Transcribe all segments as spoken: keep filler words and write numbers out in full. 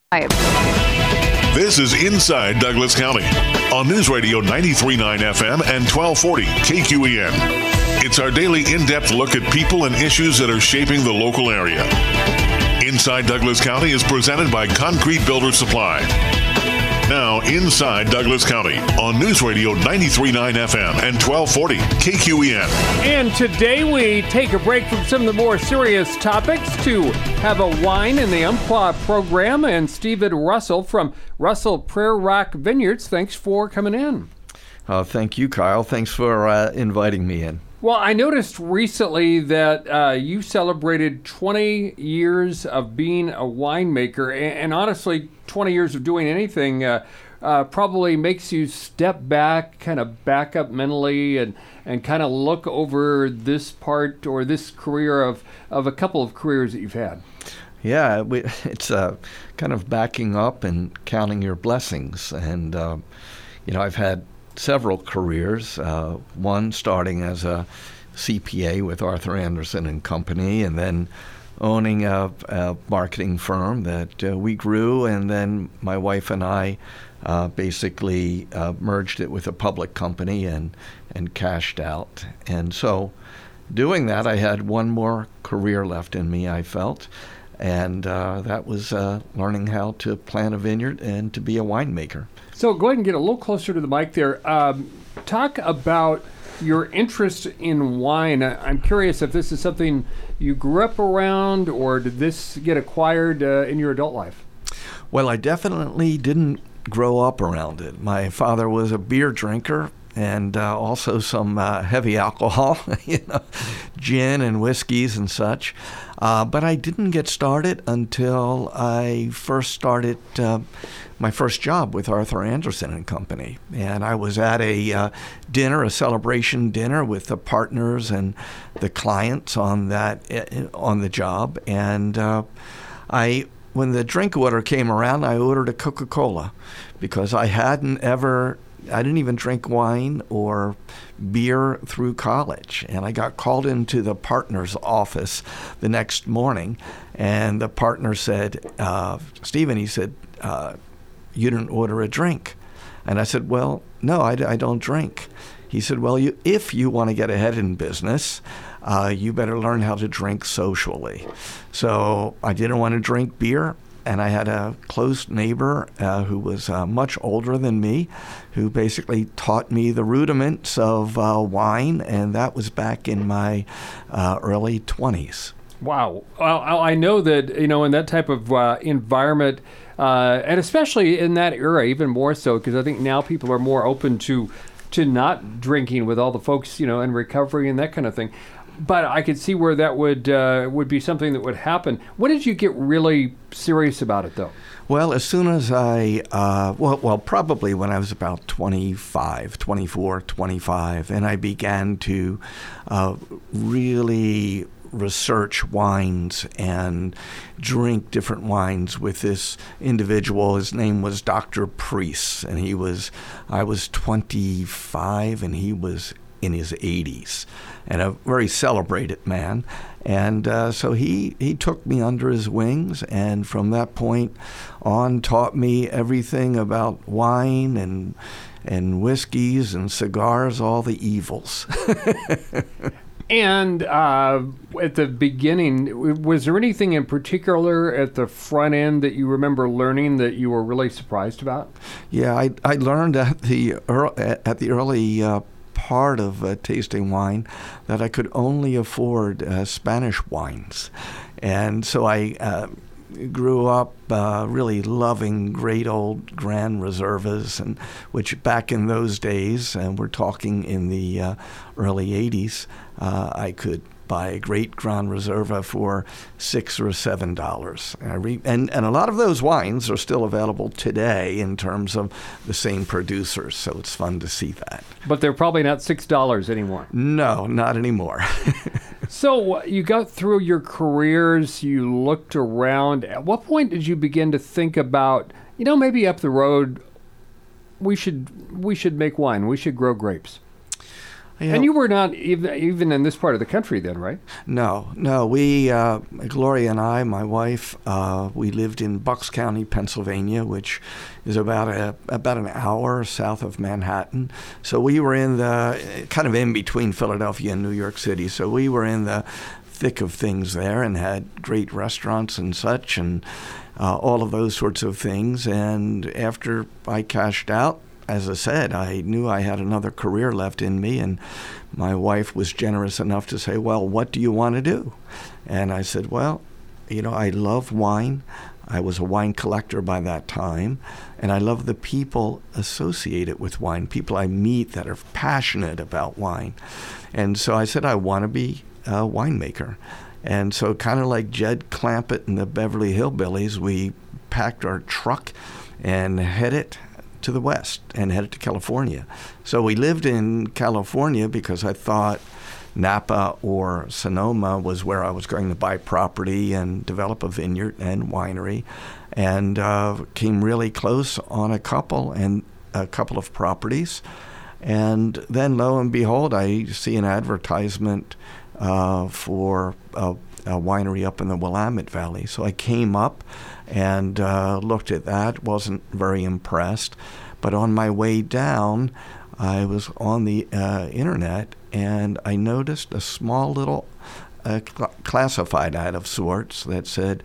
This is Inside Douglas County on News Radio ninety-three point nine F M and twelve forty K Q E N. It's our daily in-depth look at people and issues that are shaping the local area. Inside Douglas County is presented by Concrete Builder Supply. Now, Inside Douglas County on News Radio ninety-three point nine F M and twelve forty K Q E N. And today we take a break from some of the more serious topics to have a wine in the Umpqua program. And Stephen Russell from Russell Prairie Rock Vineyards, thanks for coming in. Uh, thank you, Kyle. Thanks for uh, inviting me in. Well, I noticed recently that uh, you celebrated twenty years of being a winemaker, and, and honestly, twenty years of doing anything uh, uh, probably makes you step back, kind of back up mentally, and, and kind of look over this part or this career of, of a couple of careers that you've had. Yeah, we, it's uh, kind of backing up and counting your blessings. And, uh, you know, I've had several careers, uh, one starting as a C P A with Arthur Andersen and Company, and then owning a, a marketing firm that uh, we grew, and then my wife and I uh, basically uh, merged it with a public company and, and cashed out. And so doing that, I had one more career left in me, I felt, and uh, that was uh, learning how to plant a vineyard and to be a winemaker. So go ahead and get a little closer to the mic there. Um, talk about your interest in wine. I'm curious if this is something you grew up around, or did this get acquired uh, in your adult life? Well, I definitely didn't grow up around it. My father was a beer drinker, and uh, also some uh, heavy alcohol, you know, gin and whiskeys and such. Uh, but I didn't get started until I first started uh, my first job with Arthur Andersen and Company. And I was at a uh, dinner, a celebration dinner with the partners and the clients on that uh, on the job. And uh, I, when the drink order came around, I ordered a Coca-Cola because I hadn't ever I didn't even drink wine or beer through college. And I got called into the partner's office the next morning, and the partner said, uh, Stephen, he said, uh, you didn't order a drink. And I said, well, no, I, I don't drink. He said, well, you, if you want to get ahead in business, uh, you better learn how to drink socially. So I didn't want to drink beer. And I had a close neighbor uh, who was uh, much older than me, who basically taught me the rudiments of uh, wine, and that was back in my uh, early twenties. Wow. Well, I know that, you know, in that type of uh, environment, uh, and especially in that era, even more so, because I think now people are more open to to not drinking with all the folks, you know, in recovery and that kind of thing. But I could see where that would uh, would be something that would happen. When did you get really serious about it, though? Well, as soon as I, uh, well, well, probably when I was about twenty-five, twenty-four, twenty-five, and I began to uh, really research wines and drink different wines with this individual. His name was Doctor Priest, and he was, I was twenty-five, and he was in his eighties, and a very celebrated man. And uh, so he, he took me under his wings, and from that point on taught me everything about wine and and whiskeys and cigars, all the evils. And uh, at the beginning, was there anything in particular at the front end that you remember learning that you were really surprised about? Yeah, I I learned at the early, at the early uh, part of uh, tasting wine that I could only afford uh, Spanish wines, and so I uh, grew up uh, really loving great old Grand Reservas, and which back in those days, and we're talking in the uh, early eighties, uh, I could buy a great Grand Reserva for six or seven dollars. And, I re- and and a lot of those wines are still available today in terms of the same producers, so it's fun to see that. But they're probably not six dollars anymore. No, not anymore. So you got through your careers, you looked around. At what point did you begin to think about, you know, maybe up the road, we should we should make wine, we should grow grapes? Yeah. And you were not even even in this part of the country then, right? No, no. We, uh, Gloria and I, my wife, uh, we lived in Bucks County, Pennsylvania, which is about a about an hour south of Manhattan. So we were in the kind of in between Philadelphia and New York City. So we were in the thick of things there and had great restaurants and such, and uh, all of those sorts of things. And after I cashed out, as I said, I knew I had another career left in me, and my wife was generous enough to say, well, what do you want to do? And I said, well, you know, I love wine. I was a wine collector by that time, and I love the people associated with wine, people I meet that are passionate about wine. And so I said, I want to be a winemaker. And so kind of like Jed Clampett and the Beverly Hillbillies, we packed our truck and headed to the west and headed to California. So we lived in California because I thought Napa or Sonoma was where I was going to buy property and develop a vineyard and winery, and uh, came really close on a couple and a couple of properties. And then lo and behold, I see an advertisement uh, for a, a winery up in the Willamette Valley. So I came up and uh, looked at that, wasn't very impressed. But on my way down, I was on the uh, internet, and I noticed a small little uh, cl- classified ad of sorts that said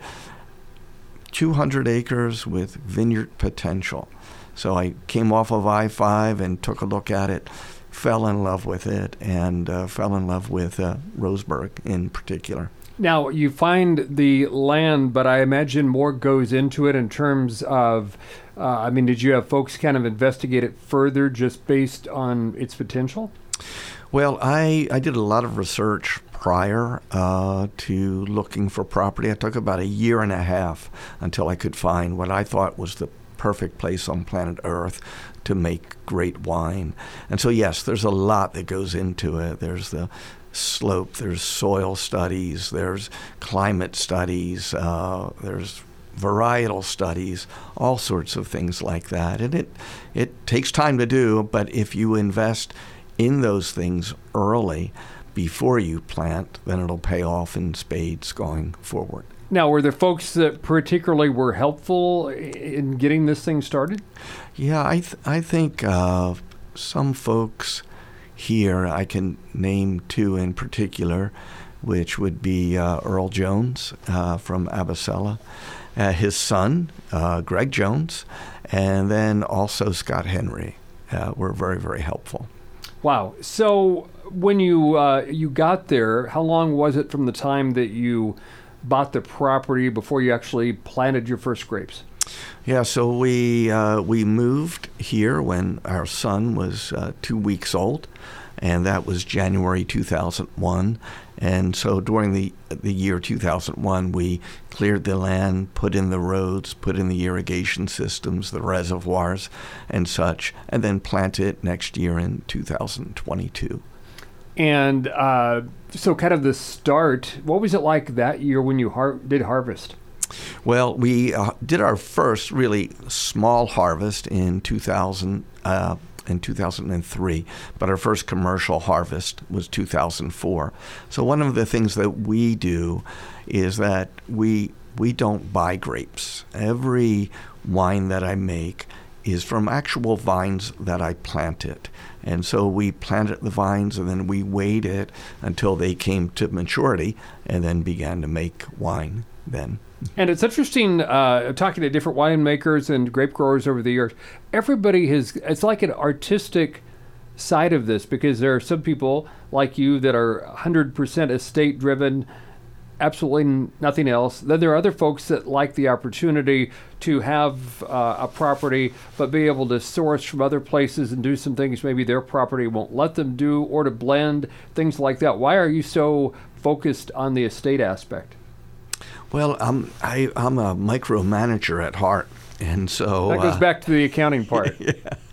two hundred acres with vineyard potential. So I came off of I five and took a look at it, fell in love with it, and uh, fell in love with uh, Roseburg in particular. Now, you find the land, but I imagine more goes into it in terms of, uh, I mean, did you have folks kind of investigate it further just based on its potential? Well, I, I did a lot of research prior uh, to looking for property. I took about a year and a half until I could find what I thought was the perfect place on planet Earth to make great wine. And so, yes, there's a lot that goes into it. There's the slope, there's soil studies, there's climate studies, uh, there's varietal studies, all sorts of things like that. And it it takes time to do, but if you invest in those things early before you plant, then it'll pay off in spades going forward. Now, were there folks that particularly were helpful in getting this thing started? Yeah, I th- I think uh, some folks here, I can name two in particular, which would be uh, Earl Jones uh, from Abasella, uh, his son, uh, Greg Jones, and then also Scott Henry uh, were very, very helpful. Wow. So when you uh, you got there, how long was it from the time that you bought the property before you actually planted your first grapes? Yeah, so we uh, we moved here when our son was uh, two weeks old, and that was January two thousand one. And so during the the year two thousand one, we cleared the land, put in the roads, put in the irrigation systems, the reservoirs, and such, and then planted it next year in two thousand twenty-two. And uh, so kind of the start, what was it like that year when you har- did harvest? Well, we uh, did our first really small harvest in two thousand, uh, in two thousand three, but our first commercial harvest was two thousand four. So one of the things that we do is that we we don't buy grapes. Every wine that I make is from actual vines that I planted. And so we planted the vines, and then we waited until they came to maturity and then began to make wine then. And it's interesting, uh, talking to different winemakers and grape growers over the years, everybody has, it's like an artistic side of this, because there are some people like you that are one hundred percent estate driven, absolutely nothing else. Then there are other folks that like the opportunity to have uh, a property, but be able to source from other places and do some things maybe their property won't let them do, or to blend, things like that. Why are you so focused on the estate aspect? Well, I'm I, I'm a micromanager at heart, and so that goes uh, back to the accounting part. yeah,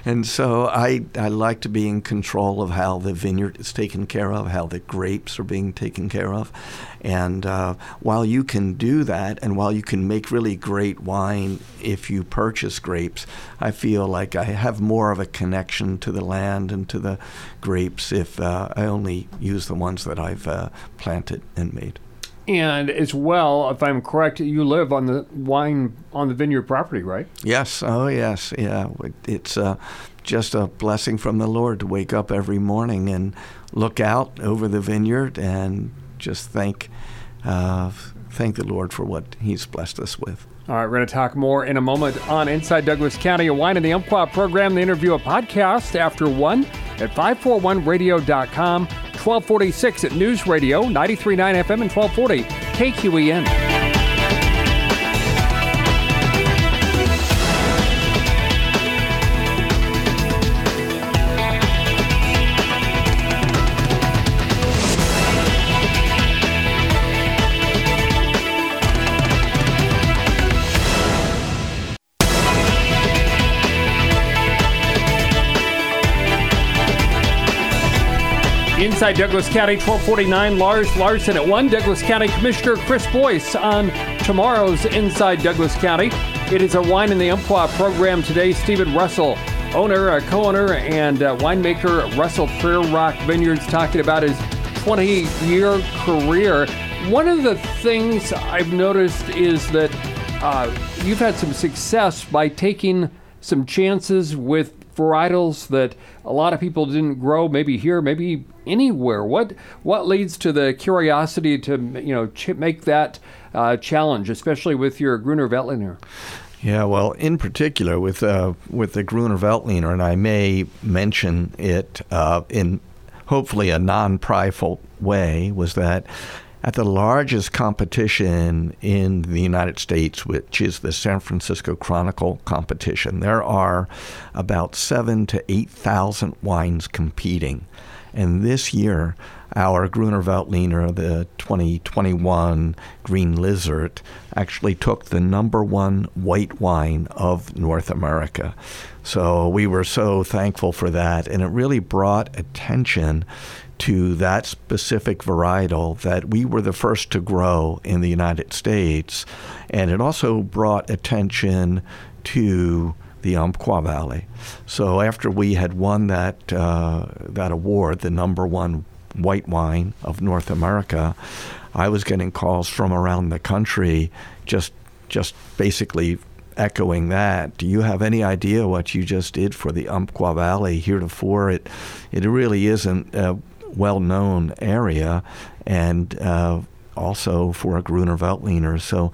And so I, I like to be in control of how the vineyard is taken care of, how the grapes are being taken care of. And uh, while you can do that, and while you can make really great wine if you purchase grapes, I feel like I have more of a connection to the land and to the grapes if uh, I only use the ones that I've uh, planted and made. And as well, if I'm correct, you live on the wine, on the vineyard property, right? Yes. Oh, yes. Yeah. It's uh, just a blessing from the Lord to wake up every morning and look out over the vineyard and just thank, uh, thank the Lord for what He's blessed us with. All right, we're going to talk more in a moment on Inside Douglas County, a Wine in the Umpqua program. The interview, a podcast after one at five forty-one radio dot com, twelve forty-six at News Radio, ninety-three point nine F M and twelve forty K Q E N. Inside Douglas County, twelve forty-nine, Lars Larson at one. Douglas County Commissioner Chris Boyce on tomorrow's Inside Douglas County. It is a Wine in the Umpqua program today. Stephen Russell, owner, uh, co-owner, and uh, winemaker Russell Fair Rock Vineyards, talking about his twenty-year career. One of the things I've noticed is that uh, you've had some success by taking some chances with varietals that a lot of people didn't grow, maybe here, maybe anywhere. What what leads to the curiosity to you know ch- make that uh, challenge, especially with your Gruner Veltliner? Yeah, well, in particular with uh, with the Gruner Veltliner, and I may mention it uh, in hopefully a non-prideful way, was that at the largest competition in the United States, which is the San Francisco Chronicle competition, there are about seven to eight thousand wines competing. And this year, our Gruner Veltliner, the twenty twenty-one Green Lizard, actually took the number one white wine of North America. So we were so thankful for that, and it really brought attention to that specific varietal that we were the first to grow in the United States. And it also brought attention to the Umpqua Valley. So after we had won that uh, that award, the number one white wine of North America, I was getting calls from around the country just just basically echoing that. Do you have any idea what you just did for the Umpqua Valley? Heretofore, it, it really isn't a well-known area, and uh, also for a Gruner Veltliner. So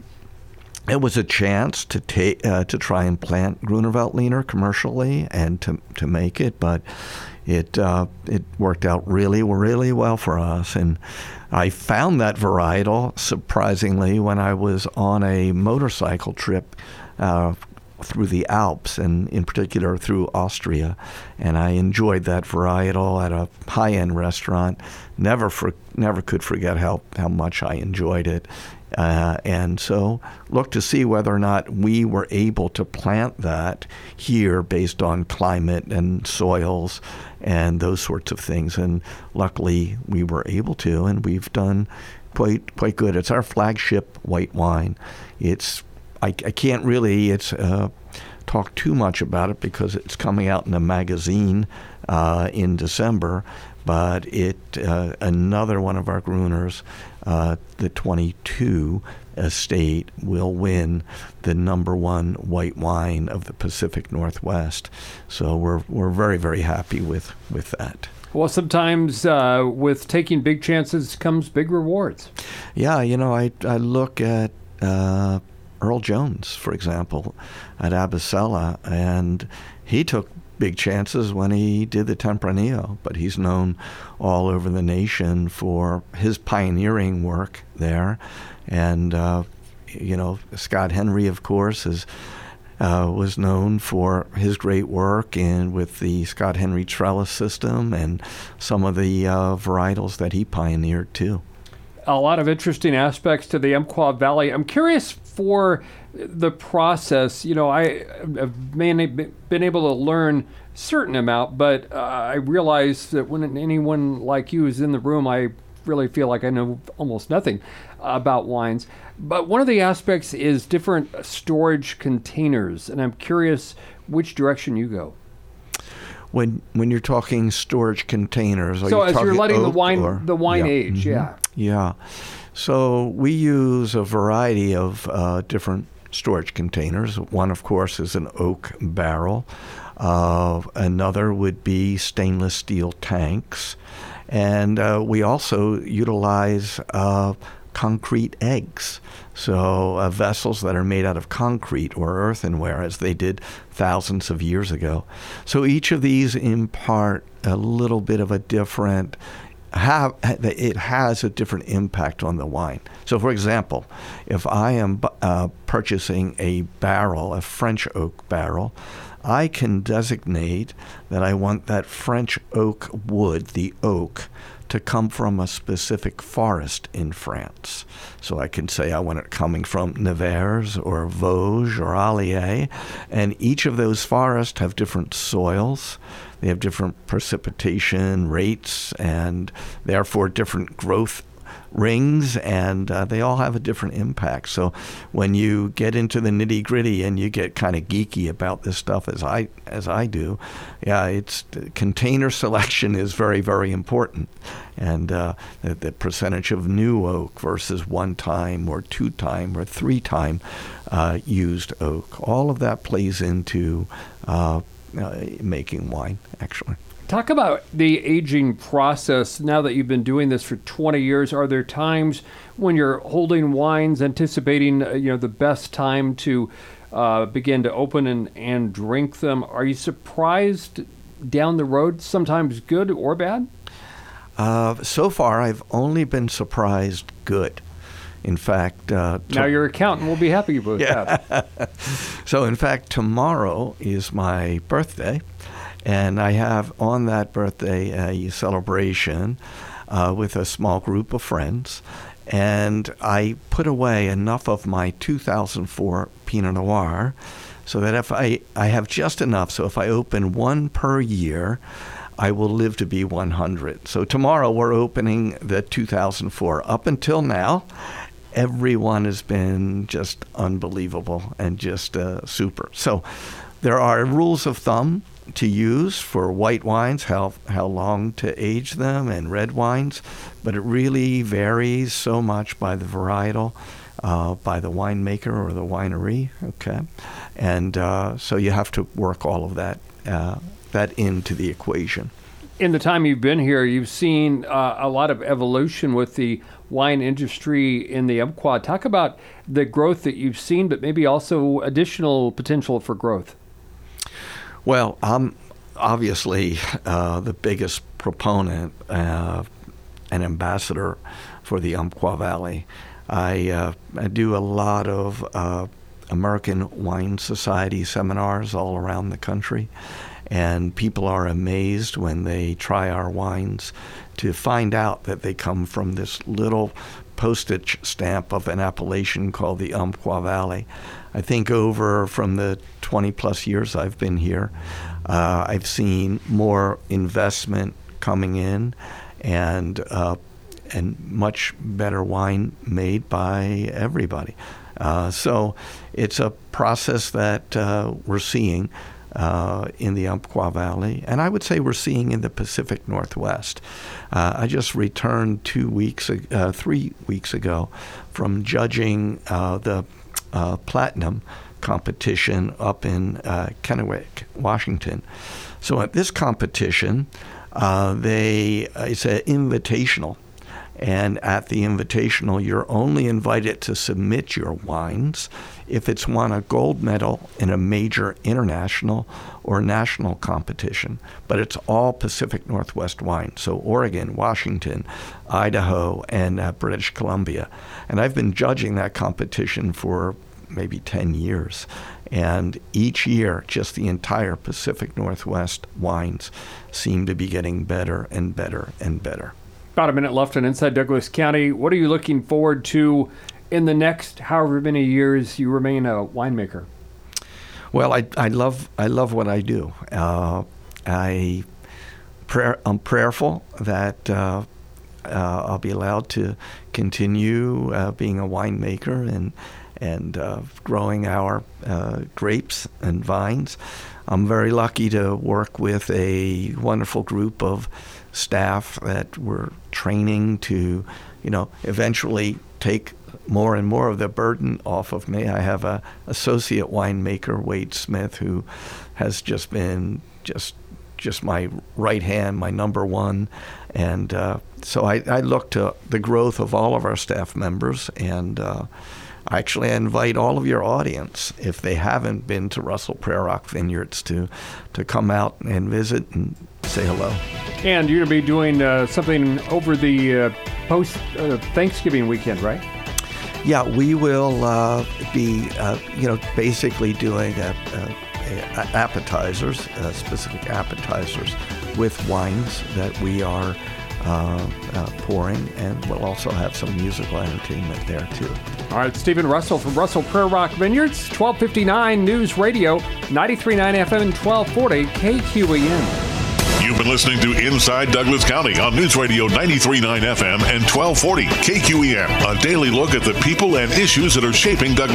it was a chance to take uh, to try and plant Gruner Veltliner commercially and to to make it, but it uh, it worked out really really well for us. And I found that varietal surprisingly when I was on a motorcycle trip uh, through the Alps, and in particular through Austria, and I enjoyed that varietal at a high-end restaurant. Never for never could forget how how much I enjoyed it. Uh, and so look to see whether or not we were able to plant that here based on climate and soils and those sorts of things. And luckily we were able to, and we've done quite quite good. It's our flagship white wine. It's I, I can't really it's uh, talk too much about it because it's coming out in a magazine uh, in December. But it uh, another one of our Gruners, uh, the twenty-two estate, will win the number one white wine of the Pacific Northwest. So we're we're very very happy with, with that. Well, sometimes uh, with taking big chances comes big rewards. Yeah, you know, I I look at uh, Earl Jones, for example, at Abbasella, and he took big chances when he did the Tempranillo, but he's known all over the nation for his pioneering work there. And, uh, you know, Scott Henry, of course, is uh, was known for his great work in with the Scott Henry trellis system and some of the uh, varietals that he pioneered, too. A lot of interesting aspects to the Umpqua Valley. I'm curious for the process, you know, I have been able to learn a certain amount, but uh, I realize that when anyone like you is in the room, I really feel like I know almost nothing about wines. But one of the aspects is different storage containers, and I'm curious which direction you go. When when you're talking storage containers, are so you as talking you're letting the oak wine or- the wine yeah. age, Mhm. yeah. Yeah. So we use a variety of uh, different storage containers. One, of course, is an oak barrel. Uh, another would be stainless steel tanks. And uh, we also utilize uh, concrete eggs. So uh, vessels that are made out of concrete or earthenware, as they did thousands of years ago. So each of these impart a little bit of a different have it has a different impact on the wine. So, for example, if I am uh, purchasing a barrel, a French oak barrel, I can designate that I want that French oak wood, the oak, to come from a specific forest in France. So I can say I want it coming from Nevers or Vosges or Allier, and each of those forests have different soils. They have different precipitation rates and therefore different growth rings, and uh, they all have a different impact. So when you get into the nitty gritty and you get kind of geeky about this stuff, as I as I do, yeah, it's container selection is very, very important, and uh, the, the percentage of new oak versus one time or two time or three time uh, used oak, all of that plays into uh, uh, making wine, actually. Talk about the aging process. Now that you've been doing this for twenty years, are there times when you're holding wines, anticipating uh, you know the best time to uh, begin to open and, and drink them? Are you surprised down the road, sometimes good or bad? Uh, so far, I've only been surprised good. In fact, uh, now your accountant will be happy with yeah. that. So, in fact, tomorrow is my birthday. And I have on that birthday a celebration uh, with a small group of friends. And I put away enough of my two thousand four Pinot Noir so that if I, I have just enough, so if I open one per year, I will live to be one hundred. So tomorrow we're opening the two thousand four. Up until now, everyone has been just unbelievable and just uh, super. So there are rules of thumb to use for white wines, how how long to age them, and red wines, but it really varies so much by the varietal, uh, by the winemaker or the winery. Okay, and uh, so you have to work all of that uh, that into the equation. In the time you've been here, you've seen uh, a lot of evolution with the wine industry in the Umpqua. Talk about the growth that you've seen, but maybe also additional potential for growth. Well, I'm obviously uh, the biggest proponent uh, and ambassador for the Umpqua Valley. I, uh, I do a lot of uh, American Wine Society seminars all around the country, and people are amazed when they try our wines to find out that they come from this little postage stamp of an appellation called the Umpqua Valley. I think over from the twenty plus years I've been here, uh, I've seen more investment coming in and uh, and much better wine made by everybody. Uh, so it's a process that uh, we're seeing uh, in the Umpqua Valley, and I would say we're seeing in the Pacific Northwest. Uh, I just returned two weeks, uh, three weeks ago from judging uh, the uh, Platinum competition up in uh, Kennewick, Washington. So at this competition, uh, they it's an invitational. And at the invitational, you're only invited to submit your wines if it's won a gold medal in a major international or national competition. But it's all Pacific Northwest wine, so Oregon, Washington, Idaho, and uh, British Columbia. And I've been judging that competition for maybe ten years. And each year, just the entire Pacific Northwest wines seem to be getting better and better and better. About a minute left on Inside Douglas County. What are you looking forward to in the next however many years you remain a winemaker? Well, I, I love I love what I do. Uh, I prayer, I'm prayerful that uh, uh, I'll be allowed to continue uh, being a winemaker and and uh, growing our uh, grapes and vines. I'm very lucky to work with a wonderful group of staff that we're training to, you know, eventually take more and more of the burden off of me. I have a associate winemaker, Wade Smith, who has just been just just my right hand, my number one. And uh, so I, I look to the growth of all of our staff members. And uh, actually, I invite all of your audience, if they haven't been to Russell Prayer Rock Vineyards, to to come out and visit and say hello. And you're going to be doing uh, something over the uh, post uh, Thanksgiving weekend, right? Yeah, we will uh, be, uh, you know, basically doing a, a, a appetizers, uh, specific appetizers with wines that we are uh, uh, pouring, and we'll also have some musical entertainment there too. All right, Stephen Russell from Russell Prayer Rock Vineyards, twelve fifty-nine News Radio, ninety-three point nine F M and twelve forty K Q E N. You've been listening to Inside Douglas County on News Radio ninety-three point nine F M and twelve forty K Q E N, a daily look at the people and issues that are shaping Douglas